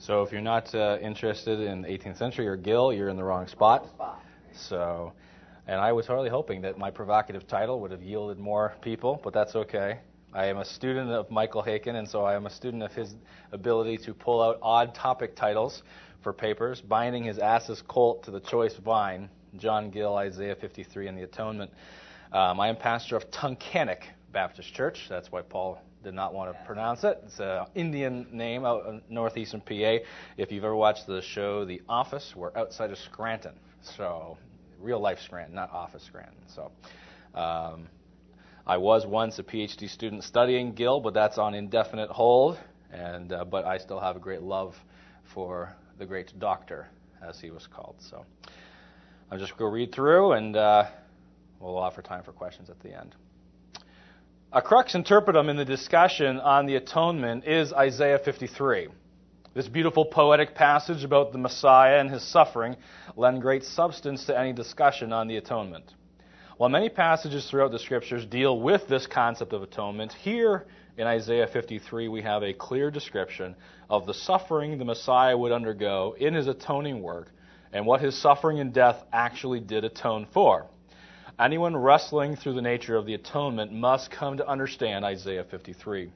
So if you're not interested in 18th century or Gill, you're in the wrong spot. So, and I was totally hoping that my provocative title would have yielded more people, but that's okay. I am a student of Michael Haykin, and so I am a student of his ability to pull out odd topic titles for papers, binding his ass's colt to the choice vine, John Gill, Isaiah 53, and the Atonement. I am pastor of Tunkhannock Baptist Church. That's why Paul did not want to pronounce it. It's an Indian name out in northeastern PA. If you've ever watched the show The Office, we're outside of Scranton. So, real life Scranton, not Office Scranton. So, I was once a PhD student studying Gill, but that's on indefinite hold. And but I still have a great love for the great doctor, as he was called. So, I'll just go read through, and we'll offer time for questions at the end. A crux interpretum in the discussion on the atonement is Isaiah 53. This beautiful poetic passage about the Messiah and his suffering lend great substance to any discussion on the atonement. While many passages throughout the Scriptures deal with this concept of atonement, here in Isaiah 53 we have a clear description of the suffering the Messiah would undergo in his atoning work and what his suffering and death actually did atone for. Anyone wrestling through the nature of the atonement must come to understand Isaiah 53.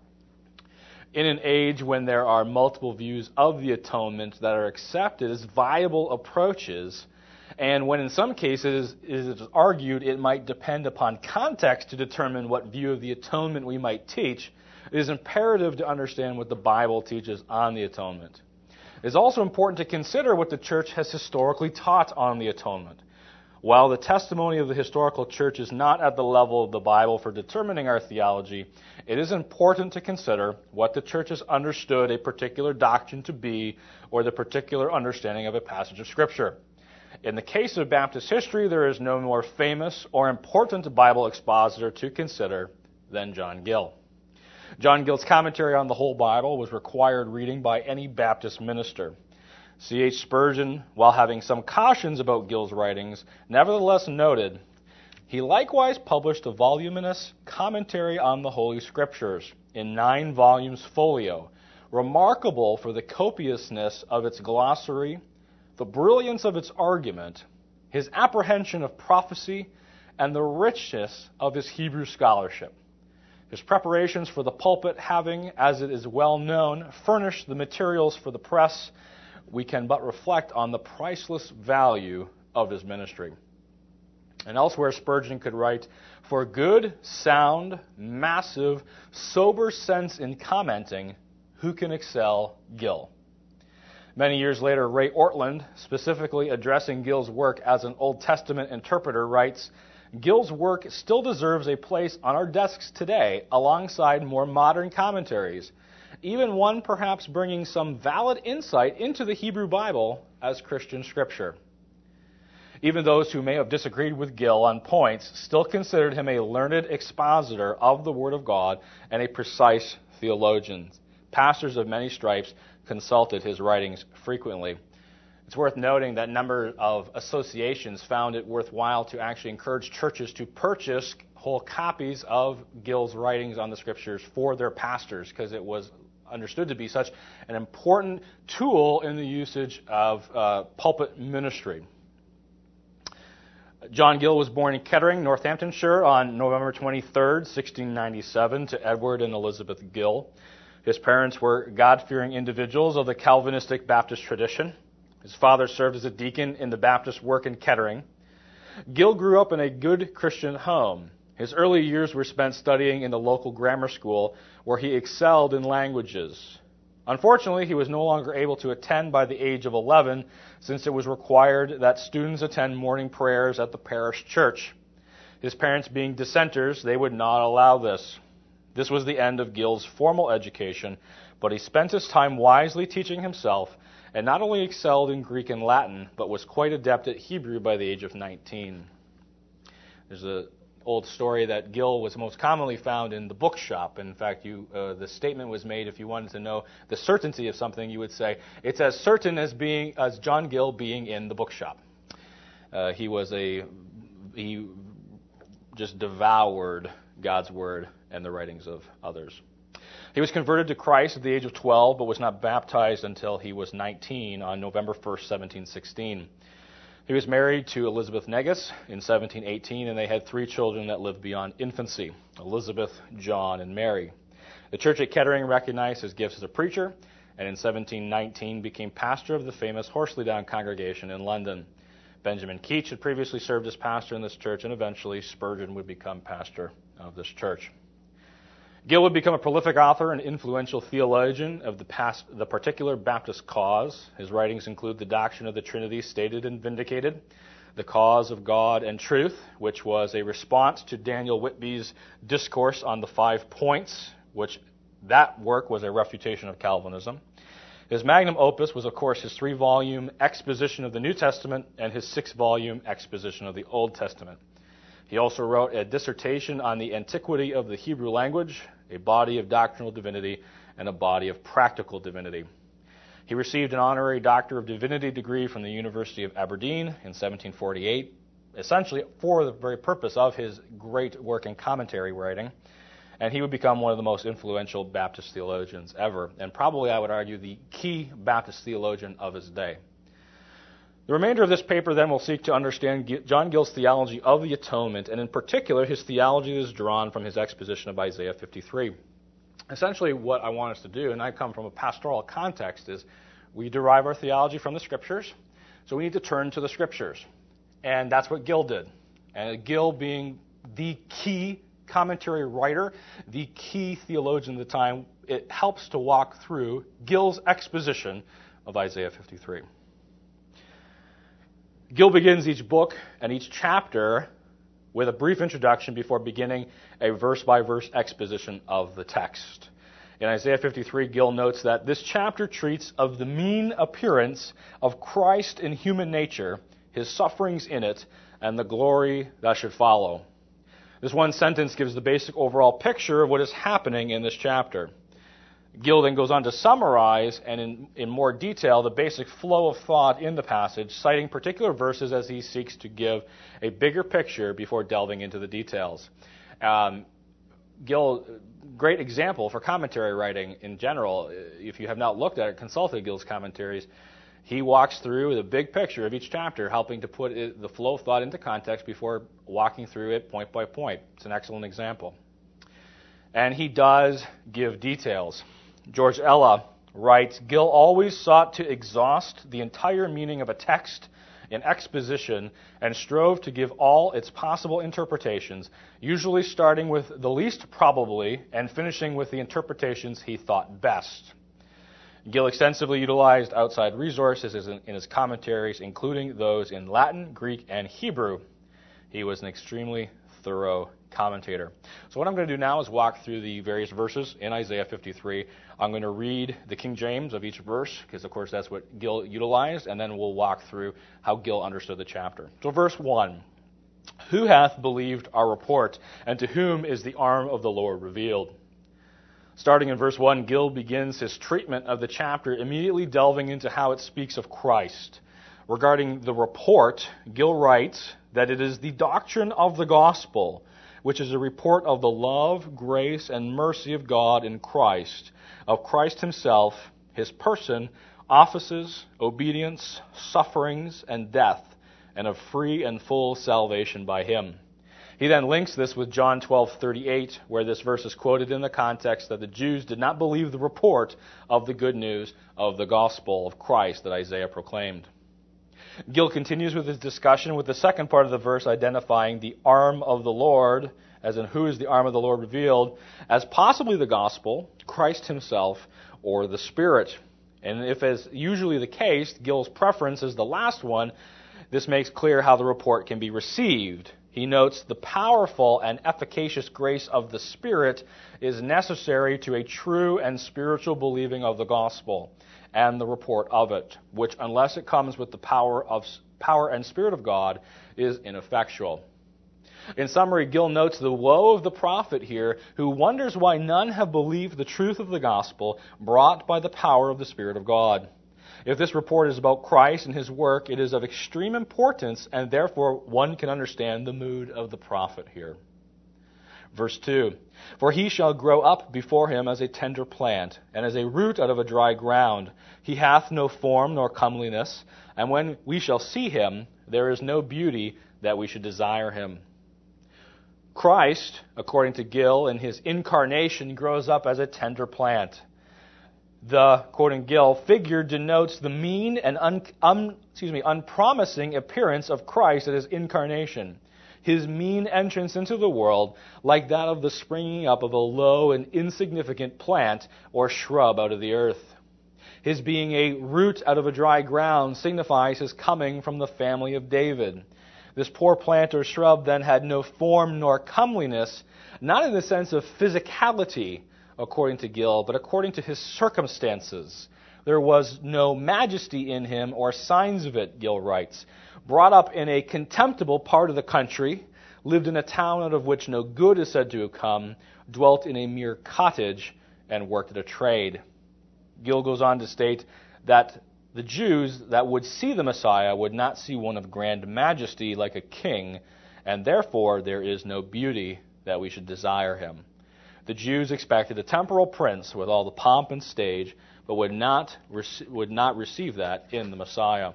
In an age when there are multiple views of the atonement that are accepted as viable approaches, and when in some cases it is argued it might depend upon context to determine what view of the atonement we might teach, it is imperative to understand what the Bible teaches on the atonement. It is also important to consider what the church has historically taught on the atonement. While the testimony of the historical church is not at the level of the Bible for determining our theology, it is important to consider what the church has understood a particular doctrine to be or the particular understanding of a passage of Scripture. In the case of Baptist history, there is no more famous or important Bible expositor to consider than John Gill. John Gill's commentary on the whole Bible was required reading by any Baptist minister. C.H. Spurgeon, while having some cautions about Gill's writings, nevertheless noted, he likewise published a voluminous commentary on the Holy Scriptures in 9 volumes folio, remarkable for the copiousness of its glossary, the brilliance of its argument, his apprehension of prophecy, and the richness of his Hebrew scholarship. His preparations for the pulpit having, as it is well known, furnished the materials for the press, we can but reflect on the priceless value of his ministry. And elsewhere, Spurgeon could write, for good, sound, massive, sober sense in commenting, who can excel Gill? Many years later, Ray Ortlund, specifically addressing Gill's work as an Old Testament interpreter, writes, Gill's work still deserves a place on our desks today alongside more modern commentaries, even one perhaps bringing some valid insight into the Hebrew Bible as Christian scripture. Even those who may have disagreed with Gill on points still considered him a learned expositor of the Word of God and a precise theologian. Pastors of many stripes consulted his writings frequently. It's worth noting that a number of associations found it worthwhile to actually encourage churches to purchase whole copies of Gill's writings on the Scriptures for their pastors because it was understood to be such an important tool in the usage of pulpit ministry. John Gill was born in Kettering, Northamptonshire on November 23rd, 1697 to Edward and Elizabeth Gill. His parents were God-fearing individuals of the Calvinistic Baptist tradition. His father served as a deacon in the Baptist work in Kettering. Gill grew up in a good Christian home. His early years were spent studying in the local grammar school where he excelled in languages. Unfortunately, he was no longer able to attend by the age of 11 since it was required that students attend morning prayers at the parish church. His parents being dissenters, they would not allow this. This was the end of Gill's formal education, but he spent his time wisely teaching himself and not only excelled in Greek and Latin, but was quite adept at Hebrew by the age of 19. There's an old story that Gill was most commonly found in the bookshop. In fact, the statement was made if you wanted to know the certainty of something, you would say, it's as certain as John Gill being in the bookshop. He just devoured God's Word and the writings of others. He was converted to Christ at the age of 12, but was not baptized until he was 19 on November 1st, 1716. He was married to Elizabeth Negus in 1718, and they had 3 children that lived beyond infancy: Elizabeth, John, and Mary. The church at Kettering recognized his gifts as a preacher, and in 1719 became pastor of the famous Horsley Down congregation in London. Benjamin Keach had previously served as pastor in this church, and eventually Spurgeon would become pastor of this church. Gill would become a prolific author and influential theologian of the particular Baptist cause. His writings include The Doctrine of the Trinity Stated and Vindicated, The Cause of God and Truth, which was a response to Daniel Whitby's discourse on the 5 points, which that work was a refutation of Calvinism. His magnum opus was, of course, his 3-volume exposition of the New Testament and his 6-volume exposition of the Old Testament. He also wrote a dissertation on the antiquity of the Hebrew language, a body of doctrinal divinity, and a body of practical divinity. He received an honorary Doctor of Divinity degree from the University of Aberdeen in 1748, essentially for the very purpose of his great work in commentary writing, and he would become one of the most influential Baptist theologians ever, and probably, I would argue, the key Baptist theologian of his day. The remainder of this paper then will seek to understand John Gill's theology of the atonement, and in particular his theology that is drawn from his exposition of Isaiah 53. Essentially what I want us to do, and I come from a pastoral context, is we derive our theology from the Scriptures, so we need to turn to the Scriptures. And that's what Gill did. And Gill being the key commentary writer, the key theologian at the time, it helps to walk through Gill's exposition of Isaiah 53. Gill begins each book and each chapter with a brief introduction before beginning a verse-by-verse exposition of the text. In Isaiah 53, Gill notes that this chapter treats of the mean appearance of Christ in human nature, his sufferings in it, and the glory that should follow. This one sentence gives the basic overall picture of what is happening in this chapter. Gill then goes on to summarize and in more detail the basic flow of thought in the passage, citing particular verses as he seeks to give a bigger picture before delving into the details. Gill, great example for commentary writing in general. If you have not looked at it, consulted Gill's commentaries. He walks through the big picture of each chapter, helping to put the flow of thought into context before walking through it point by point. It's an excellent example. And he does give details. George Ella writes, Gill always sought to exhaust the entire meaning of a text in exposition and strove to give all its possible interpretations, usually starting with the least probably and finishing with the interpretations he thought best. Gill extensively utilized outside resources in his commentaries, including those in Latin, Greek, and Hebrew. He was an extremely thorough commentator. So what I'm going to do now is walk through the various verses in Isaiah 53. I'm going to read the King James of each verse, because of course that's what Gill utilized, and then we'll walk through how Gill understood the chapter. So verse 1, Who hath believed our report, and to whom is the arm of the Lord revealed? Starting in verse 1, Gill begins his treatment of the chapter, immediately delving into how it speaks of Christ. Regarding the report, Gill writes that it is the doctrine of the gospel, which is a report of the love, grace, and mercy of God in Christ, of Christ himself, his person, offices, obedience, sufferings, and death, and of free and full salvation by him. He then links this with John 12:38, where this verse is quoted in the context that the Jews did not believe the report of the good news of the gospel of Christ that Isaiah proclaimed. Gill continues with his discussion with the second part of the verse identifying the arm of the Lord, as in who is the arm of the Lord revealed, as possibly the gospel, Christ himself, or the Spirit. And if, as usually the case, Gill's preference is the last one, this makes clear how the report can be received. He notes the powerful and efficacious grace of the Spirit is necessary to a true and spiritual believing of the gospel and the report of it, which, unless it comes with the power and Spirit of God, is ineffectual. In summary, Gill notes the woe of the prophet here, who wonders why none have believed the truth of the gospel brought by the power of the Spirit of God. If this report is about Christ and his work, it is of extreme importance, and therefore one can understand the mood of the prophet here. Verse 2, for he shall grow up before him as a tender plant, and as a root out of a dry ground. He hath no form nor comeliness, and when we shall see him, there is no beauty that we should desire him. Christ, according to Gill, in his incarnation grows up as a tender plant. The, quoting Gill, figure denotes the mean and unpromising appearance of Christ at his incarnation. His mean entrance into the world, like that of the springing up of a low and insignificant plant or shrub out of the earth. His being a root out of a dry ground signifies his coming from the family of David. This poor plant or shrub then had no form nor comeliness, not in the sense of physicality, according to Gill, but according to his circumstances. There was no majesty in him or signs of it, Gill writes. Brought up in a contemptible part of the country, lived in a town out of which no good is said to have come, dwelt in a mere cottage, and worked at a trade. Gill goes on to state that the Jews that would see the Messiah would not see one of grand majesty like a king, and therefore there is no beauty that we should desire him. The Jews expected a temporal prince with all the pomp and stage, but would not receive that in the Messiah.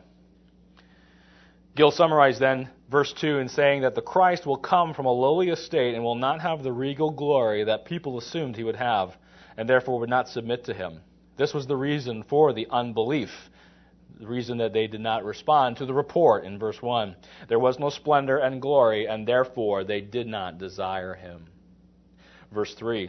Gill summarized then verse 2 in saying that the Christ will come from a lowly estate and will not have the regal glory that people assumed he would have, and therefore would not submit to him. This was the reason for the unbelief, the reason that they did not respond to the report in verse 1. There was no splendor and glory, and therefore they did not desire him. Verse 3.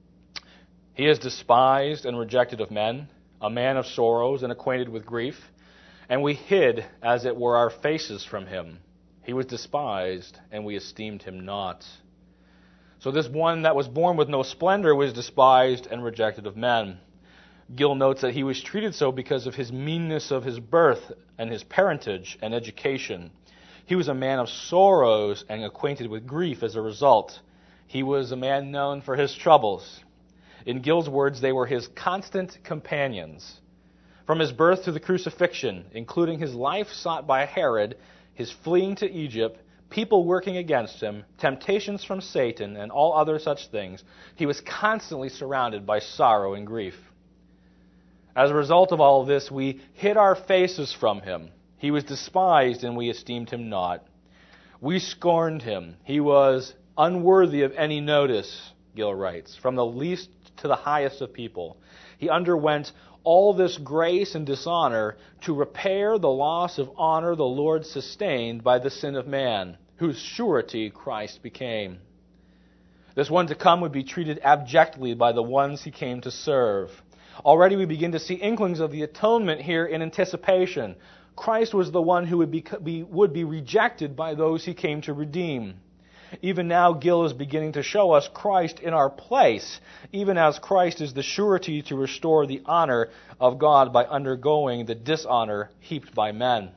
He is despised and rejected of men, a man of sorrows and acquainted with grief, and we hid, as it were, our faces from him. He was despised, and we esteemed him not. So this one that was born with no splendor was despised and rejected of men. Gill notes that he was treated so because of his meanness of his birth and his parentage and education. He was a man of sorrows and acquainted with grief as a result. He was a man known for his troubles. In Gill's words, they were his constant companions. From his birth to the crucifixion, including his life sought by Herod, his fleeing to Egypt, people working against him, temptations from Satan, and all other such things, he was constantly surrounded by sorrow and grief. As a result of all of this, we hid our faces from him. He was despised, and we esteemed him not. We scorned him. He was unworthy of any notice, Gill writes, from the least to the highest of people. He underwent all this grace and dishonor to repair the loss of honor the Lord sustained by the sin of man, whose surety Christ became. This one to come would be treated abjectly by the ones he came to serve. Already we begin to see inklings of the atonement here in anticipation. Christ was the one who would be rejected by those he came to redeem. Even now, Gill is beginning to show us Christ in our place, even as Christ is the surety to restore the honor of God by undergoing the dishonor heaped by men.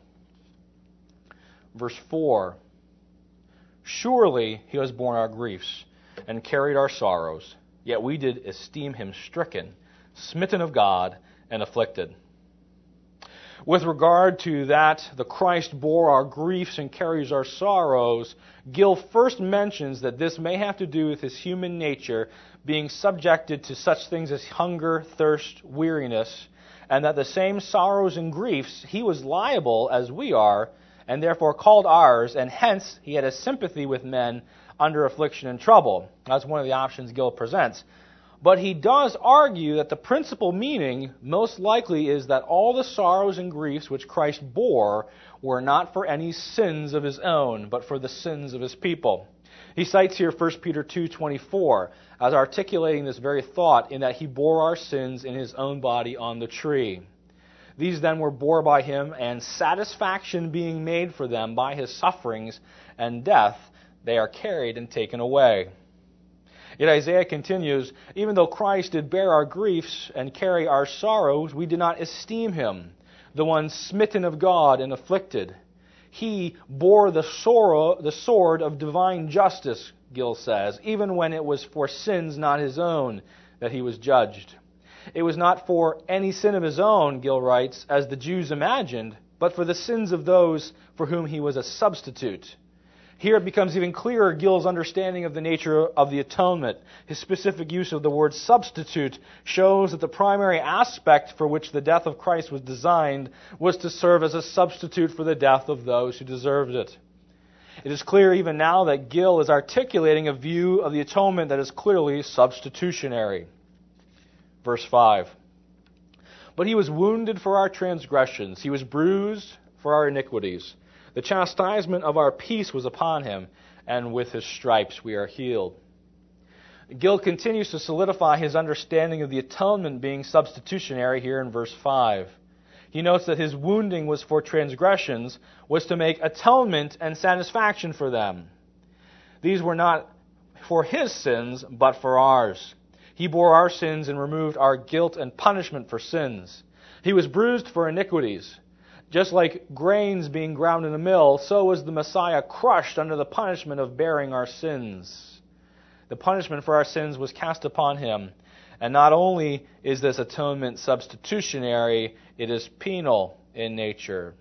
Verse 4, surely he has borne our griefs and carried our sorrows, yet we did esteem him stricken, smitten of God, and afflicted. With regard to that, the Christ bore our griefs and carries our sorrows, Gill first mentions that this may have to do with his human nature being subjected to such things as hunger, thirst, weariness, and that the same sorrows and griefs he was liable as we are, and therefore called ours, and hence he had a sympathy with men under affliction and trouble. That's one of the options Gill presents. But he does argue that the principal meaning most likely is that all the sorrows and griefs which Christ bore were not for any sins of his own, but for the sins of his people. He cites here 1 Peter 2:24 as articulating this very thought in that he bore our sins in his own body on the tree. These then were bore by him, and satisfaction being made for them by his sufferings and death, they are carried and taken away. Yet Isaiah continues, even though Christ did bear our griefs and carry our sorrows, we did not esteem him, the one smitten of God and afflicted. He bore the sword of divine justice, Gill says, even when it was for sins not his own that he was judged. It was not for any sin of his own, Gill writes, as the Jews imagined, but for the sins of those for whom he was a substitute. Here it becomes even clearer Gill's understanding of the nature of the atonement. His specific use of the word substitute shows that the primary aspect for which the death of Christ was designed was to serve as a substitute for the death of those who deserved it. It is clear even now that Gill is articulating a view of the atonement that is clearly substitutionary. Verse 5. But he was wounded for our transgressions, he was bruised for our iniquities. The chastisement of our peace was upon him, and with his stripes we are healed. Gill continues to solidify his understanding of the atonement being substitutionary here in verse 5. He notes that his wounding was for transgressions, was to make atonement and satisfaction for them. These were not for his sins, but for ours. He bore our sins and removed our guilt and punishment for sins. He was bruised for iniquities. Just like grains being ground in a mill, so was the Messiah crushed under the punishment of bearing our sins. The punishment for our sins was cast upon him. And not only is this atonement substitutionary, it is penal in nature.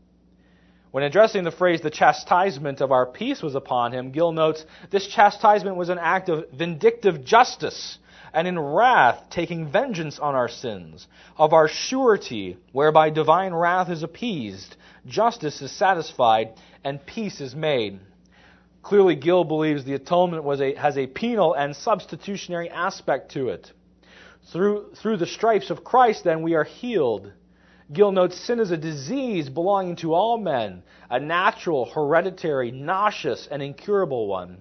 When addressing the phrase, the chastisement of our peace was upon him, Gill notes this chastisement was an act of vindictive justice, and in wrath taking vengeance on our sins, of our surety, whereby divine wrath is appeased, justice is satisfied, and peace is made. Clearly, Gill believes the atonement has a penal and substitutionary aspect to it. Through the stripes of Christ, then, we are healed. Gill notes sin is a disease belonging to all men, a natural, hereditary, nauseous, and incurable one.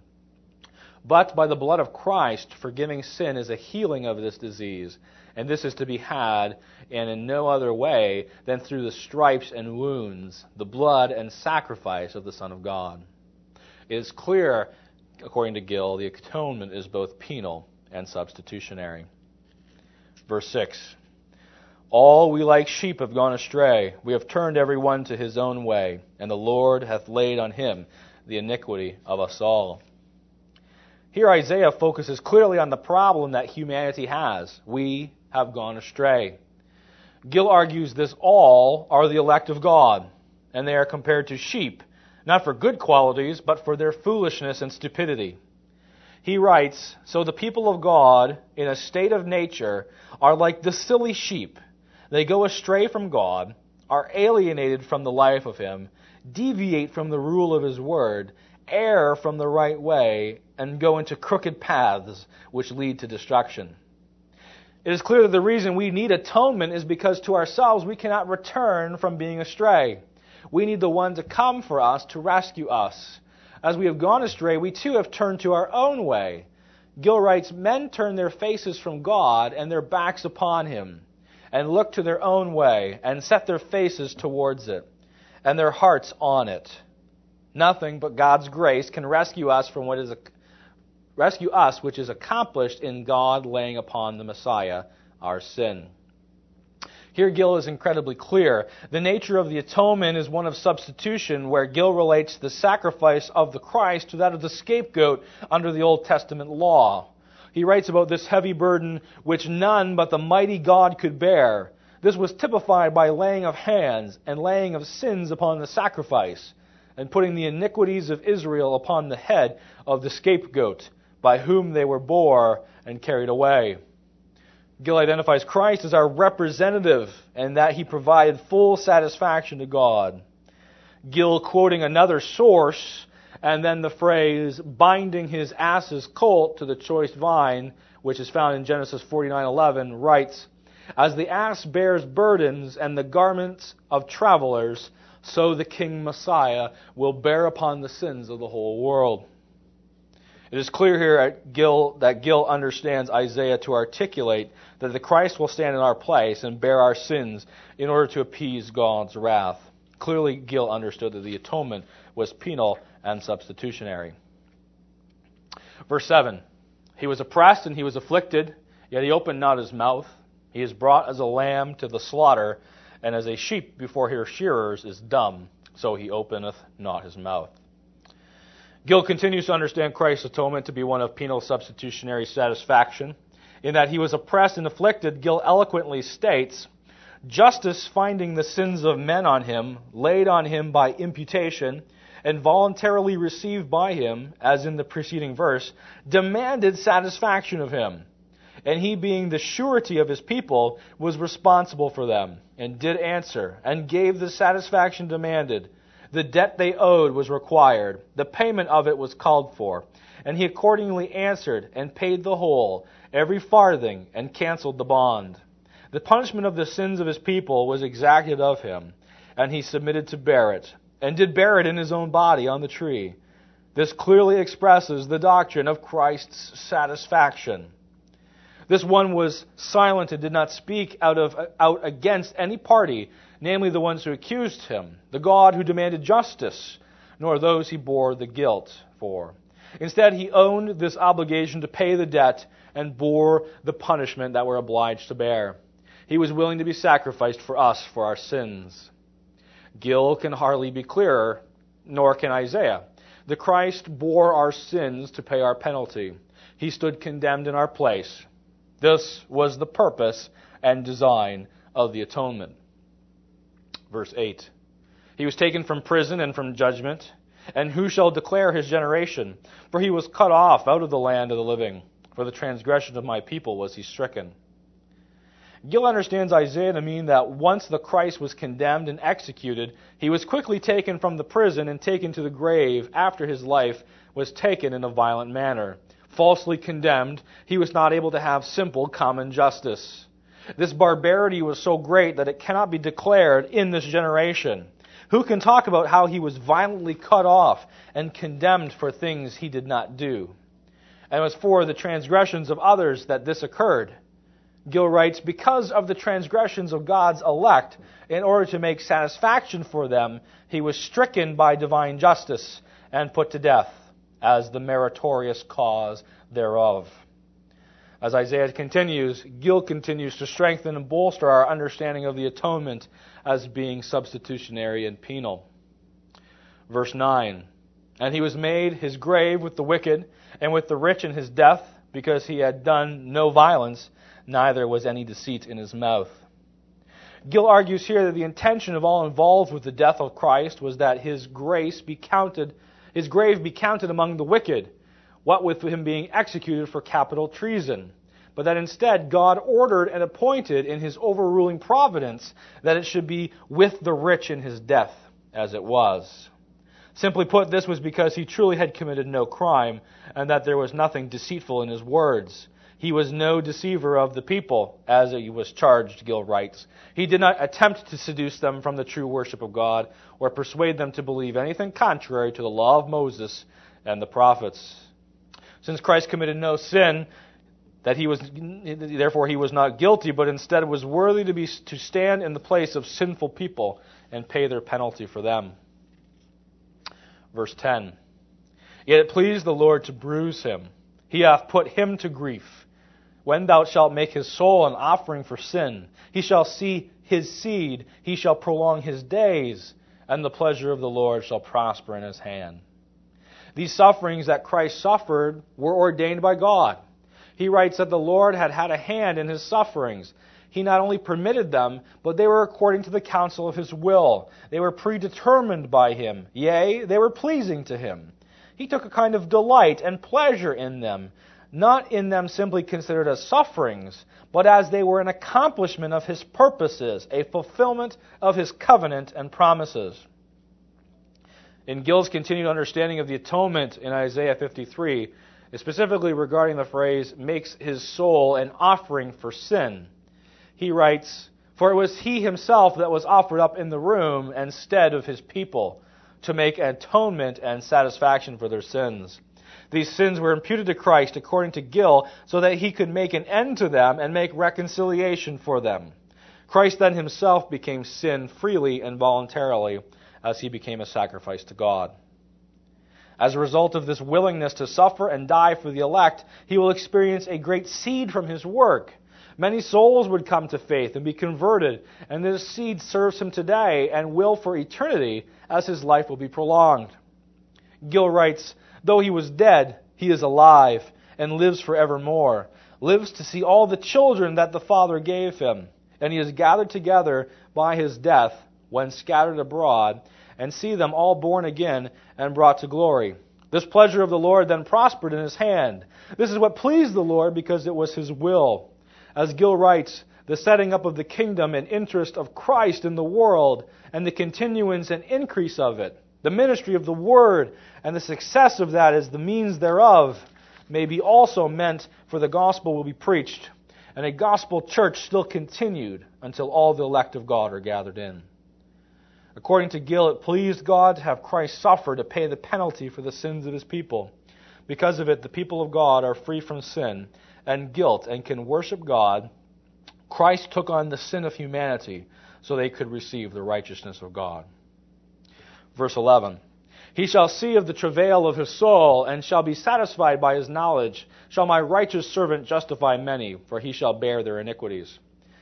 But by the blood of Christ, forgiving sin is a healing of this disease, and this is to be had in no other way than through the stripes and wounds, the blood and sacrifice of the Son of God. It is clear, according to Gill, the atonement is both penal and substitutionary. Verse 6. All we like sheep have gone astray. We have turned every one to his own way, and the Lord hath laid on him the iniquity of us all. Here Isaiah focuses clearly on the problem that humanity has. We have gone astray. Gill argues this all are the elect of God, and they are compared to sheep, not for good qualities, but for their foolishness and stupidity. He writes, so the people of God, in a state of nature, are like the silly sheep. They go astray from God, are alienated from the life of Him, deviate from the rule of His word, err from the right way, and go into crooked paths which lead to destruction. It is clear that the reason we need atonement is because to ourselves we cannot return from being astray. We need the one to come for us, to rescue us. As we have gone astray, we too have turned to our own way. Gill writes, men turn their faces from God and their backs upon Him, and look to their own way, and set their faces towards it, and their hearts on it. Nothing but God's grace can rescue us from which is accomplished in God laying upon the Messiah our sin. Here Gill is incredibly clear. The nature of the atonement is one of substitution, where Gill relates the sacrifice of the Christ to that of the scapegoat under the Old Testament law. He writes about this heavy burden which none but the mighty God could bear. This was typified by laying of hands and laying of sins upon the sacrifice, and putting the iniquities of Israel upon the head of the scapegoat, by whom they were bore and carried away. Gill identifies Christ as our representative, and that He provided full satisfaction to God. Gill, quoting another source, and then the phrase, binding his ass's colt to the choice vine, which is found in Genesis 49:11, writes, as the ass bears burdens and the garments of travelers, so the King Messiah will bear upon the sins of the whole world. It is clear here that Gill understands Isaiah to articulate that the Christ will stand in our place and bear our sins in order to appease God's wrath. Clearly, Gill understood that the atonement was penal and substitutionary. Verse 7, he was oppressed and he was afflicted, yet he opened not his mouth. He is brought as a lamb to the slaughter, and as a sheep before her shearers is dumb, so he openeth not his mouth. Gill continues to understand Christ's atonement to be one of penal substitutionary satisfaction. In that he was oppressed and afflicted, Gill eloquently states, justice finding the sins of men on him, laid on him by imputation, and voluntarily received by him, as in the preceding verse, demanded satisfaction of him. And he, being the surety of his people, was responsible for them, and did answer, and gave the satisfaction demanded. The debt they owed was required, the payment of it was called for, and he accordingly answered, and paid the whole, every farthing, and canceled the bond. The punishment of the sins of his people was exacted of him, and he submitted to bear it, and did bear it in his own body on the tree. This clearly expresses the doctrine of Christ's satisfaction. This one was silent and did not speak out against any party, namely the ones who accused him, the God who demanded justice, nor those he bore the guilt for. Instead, he owned this obligation to pay the debt and bore the punishment that we're obliged to bear. He was willing to be sacrificed for us for our sins. Gill can hardly be clearer, nor can Isaiah. The Christ bore our sins to pay our penalty. He stood condemned in our place. This was the purpose and design of the atonement. Verse 8. He was taken from prison and from judgment. And who shall declare his generation? For he was cut off out of the land of the living. For the transgression of my people was he stricken. Gill understands Isaiah to mean that once the Christ was condemned and executed, he was quickly taken from the prison and taken to the grave after his life was taken in a violent manner. Falsely condemned, he was not able to have simple common justice. This barbarity was so great that it cannot be declared in this generation. Who can talk about how he was violently cut off and condemned for things he did not do? And it was for the transgressions of others that this occurred. Gill writes, because of the transgressions of God's elect, in order to make satisfaction for them, he was stricken by divine justice and put to death, as the meritorious cause thereof. As Isaiah continues, Gill continues to strengthen and bolster our understanding of the atonement as being substitutionary and penal. Verse 9, and he was made his grave with the wicked and with the rich in his death, because he had done no violence, neither was any deceit in his mouth. Gill argues here that the intention of all involved with the death of Christ was that his grave be counted among the wicked, what with him being executed for capital treason, but that instead God ordered and appointed in his overruling providence that it should be with the rich in his death, as it was. Simply put, this was because he truly had committed no crime, and that there was nothing deceitful in his words. He was no deceiver of the people, as he was charged, Gill writes. He did not attempt to seduce them from the true worship of God, or persuade them to believe anything contrary to the law of Moses and the prophets. Since Christ committed no sin, therefore he was not guilty, but instead was worthy to stand in the place of sinful people and pay their penalty for them. Verse 10. Yet it pleased the Lord to bruise him. He hath put him to grief. When thou shalt make his soul an offering for sin, he shall see his seed, he shall prolong his days, and the pleasure of the Lord shall prosper in his hand. These sufferings that Christ suffered were ordained by God. He writes that the Lord had had a hand in his sufferings. He not only permitted them, but they were according to the counsel of his will. They were predetermined by him. Yea, they were pleasing to him. He took a kind of delight and pleasure in them, not in them simply considered as sufferings, but as they were an accomplishment of his purposes, a fulfillment of his covenant and promises. In Gill's continued understanding of the atonement in Isaiah 53, specifically regarding the phrase, makes his soul an offering for sin, he writes, for it was he himself that was offered up in the room instead of his people, to make atonement and satisfaction for their sins. These sins were imputed to Christ, according to Gill, so that he could make an end to them and make reconciliation for them. Christ then himself became sin freely and voluntarily, as he became a sacrifice to God. As a result of this willingness to suffer and die for the elect, he will experience a great seed from his work. Many souls would come to faith and be converted, and this seed serves him today and will for eternity, as his life will be prolonged. Gill writes, though he was dead, he is alive and lives forevermore, lives to see all the children that the Father gave him, and he is gathered together by his death when scattered abroad, and see them all born again and brought to glory. This pleasure of the Lord then prospered in his hand. This is what pleased the Lord because it was his will. As Gill writes, the setting up of the kingdom and interest of Christ in the world and the continuance and increase of it, the ministry of the word and the success of that as the means thereof, may be also meant for the gospel will be preached, and a gospel church still continued until all the elect of God are gathered in. According to Gill, it pleased God to have Christ suffer to pay the penalty for the sins of his people. Because of it, the people of God are free from sin and guilt and can worship God. Christ took on the sin of humanity so they could receive the righteousness of God. Verse 11, he shall see of the travail of his soul, and shall be satisfied by his knowledge. Shall my righteous servant justify many, for he shall bear their iniquities.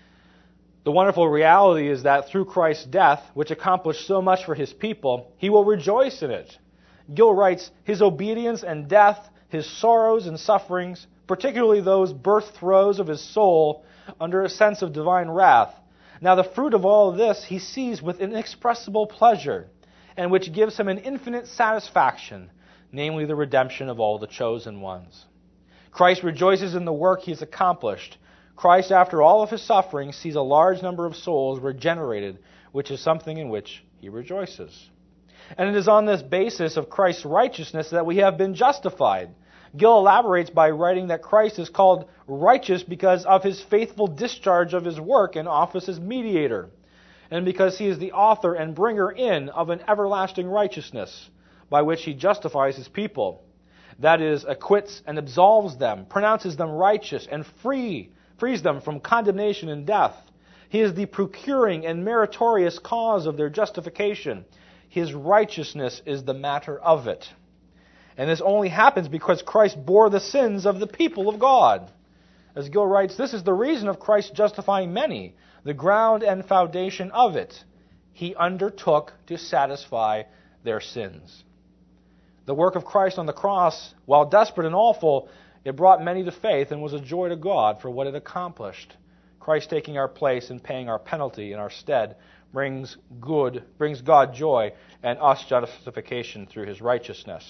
The wonderful reality is that through Christ's death, which accomplished so much for his people, he will rejoice in it. Gill writes, his obedience and death, his sorrows and sufferings, particularly those birth throes of his soul under a sense of divine wrath. Now the fruit of all this he sees with inexpressible pleasure, and which gives him an infinite satisfaction, namely the redemption of all the chosen ones. Christ rejoices in the work he has accomplished. Christ, after all of his suffering, sees a large number of souls regenerated, which is something in which he rejoices. And it is on this basis of Christ's righteousness that we have been justified. Gill elaborates by writing that Christ is called righteous because of his faithful discharge of his work and office as mediator, and because he is the author and bringer in of an everlasting righteousness, by which he justifies his people. That is, acquits and absolves them, pronounces them righteous, and frees them from condemnation and death. He is the procuring and meritorious cause of their justification. His righteousness is the matter of it. And this only happens because Christ bore the sins of the people of God. As Gill writes, this is the reason of Christ justifying many, the ground and foundation of it. He undertook to satisfy their sins. The work of Christ on the cross, while desperate and awful, it brought many to faith and was a joy to God for what it accomplished. Christ taking our place and paying our penalty in our stead brings God joy and us justification through his righteousness.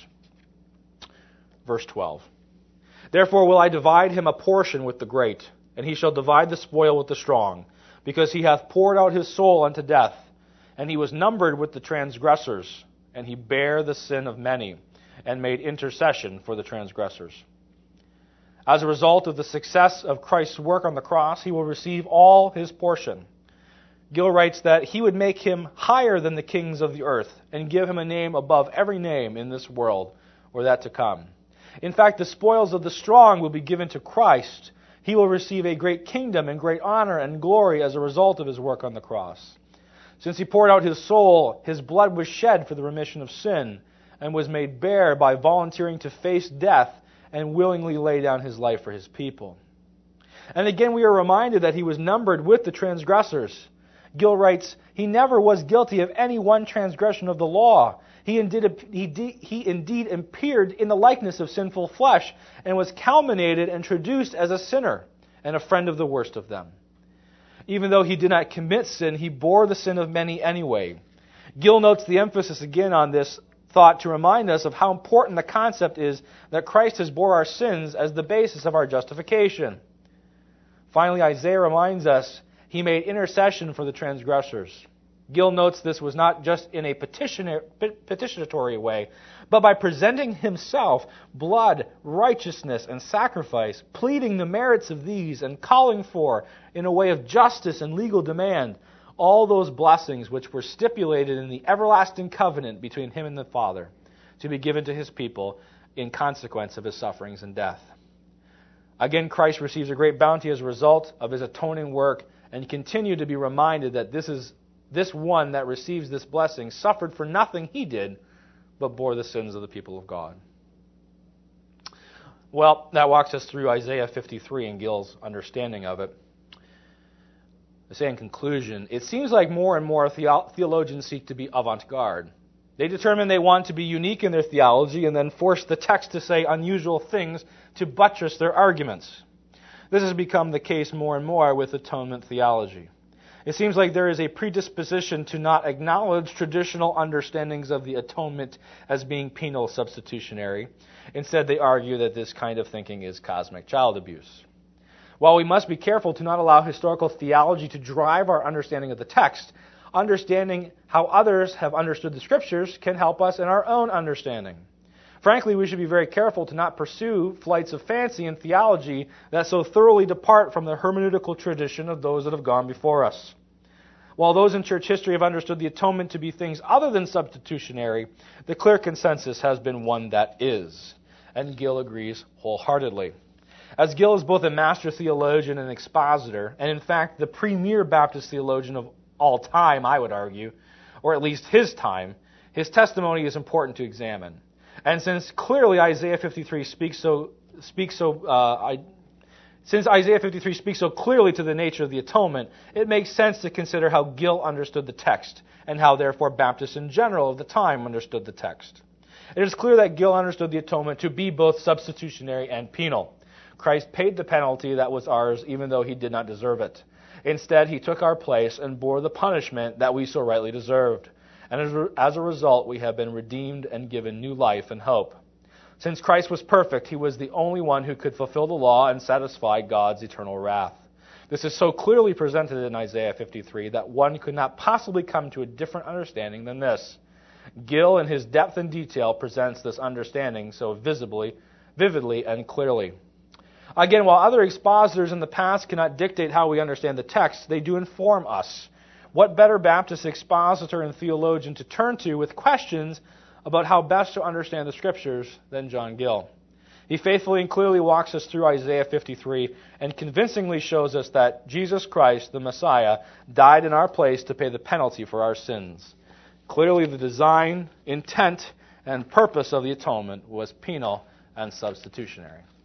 Verse 12. Therefore will I divide him a portion with the great, and he shall divide the spoil with the strong, because he hath poured out his soul unto death, and he was numbered with the transgressors, and he bare the sin of many, and made intercession for the transgressors. As a result of the success of Christ's work on the cross, he will receive all his portion. Gill writes that he would make him higher than the kings of the earth, and give him a name above every name in this world, or that to come. In fact, the spoils of the strong will be given to Christ. He will receive a great kingdom and great honor and glory as a result of his work on the cross. Since he poured out his soul, his blood was shed for the remission of sin, and was made bare by volunteering to face death and willingly lay down his life for his people. And again we are reminded that he was numbered with the transgressors. Gill writes, he never was guilty of any one transgression of the law. He indeed appeared in the likeness of sinful flesh, and was culminated and introduced as a sinner, and a friend of the worst of them. Even though he did not commit sin, he bore the sin of many anyway. Gill notes the emphasis again on this thought to remind us of how important the concept is that Christ has bore our sins as the basis of our justification. Finally, Isaiah reminds us he made intercession for the transgressors. Gill notes this was not just in a petitionatory way, but by presenting himself, blood, righteousness, and sacrifice, pleading the merits of these and calling for, in a way of justice and legal demand, all those blessings which were stipulated in the everlasting covenant between him and the Father, to be given to his people in consequence of his sufferings and death. Again, Christ receives a great bounty as a result of his atoning work, and continue to be reminded that this one that receives this blessing suffered for nothing he did, but bore the sins of the people of God. Well, that walks us through Isaiah 53 and Gill's understanding of it. I say in conclusion, it seems like more and more theologians seek to be avant-garde. They determine they want to be unique in their theology and then force the text to say unusual things to buttress their arguments. This has become the case more and more with atonement theology. It seems like there is a predisposition to not acknowledge traditional understandings of the atonement as being penal substitutionary. Instead, they argue that this kind of thinking is cosmic child abuse. While we must be careful to not allow historical theology to drive our understanding of the text, understanding how others have understood the Scriptures can help us in our own understanding. Frankly, we should be very careful to not pursue flights of fancy in theology that so thoroughly depart from the hermeneutical tradition of those that have gone before us. While those in church history have understood the atonement to be things other than substitutionary, the clear consensus has been one that is. And Gill agrees wholeheartedly. As Gill is both a master theologian and expositor, and in fact the premier Baptist theologian of all time, I would argue, or at least his time, his testimony is important to examine. And since clearly Isaiah 53 speaks so clearly to the nature of the atonement, it makes sense to consider how Gill understood the text, and how therefore Baptists in general of the time understood the text. It is clear that Gill understood the atonement to be both substitutionary and penal. Christ paid the penalty that was ours even though he did not deserve it. Instead, he took our place and bore the punishment that we so rightly deserved. And as a result, we have been redeemed and given new life and hope. Since Christ was perfect, he was the only one who could fulfill the law and satisfy God's eternal wrath. This is so clearly presented in Isaiah 53 that one could not possibly come to a different understanding than this. Gill, in his depth and detail, presents this understanding so vividly, and clearly. Again, while other expositors in the past cannot dictate how we understand the text, they do inform us. What better Baptist expositor and theologian to turn to with questions about how best to understand the Scriptures than John Gill? He faithfully and clearly walks us through Isaiah 53 and convincingly shows us that Jesus Christ, the Messiah, died in our place to pay the penalty for our sins. Clearly, the design, intent, and purpose of the atonement was penal and substitutionary.